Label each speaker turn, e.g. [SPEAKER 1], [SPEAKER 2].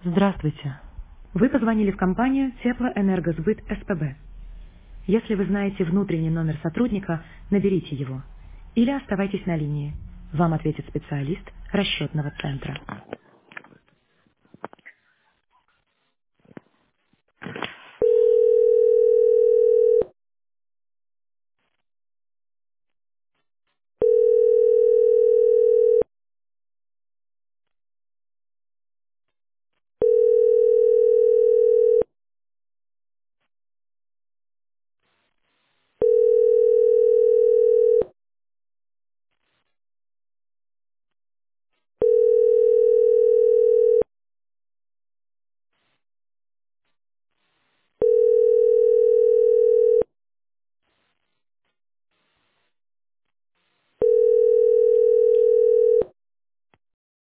[SPEAKER 1] Здравствуйте. Вы позвонили в компанию Теплоэнергосбыт СПБ. Если вы знаете внутренний номер сотрудника, наберите его. Или оставайтесь на линии. Вам ответит специалист расчетного центра.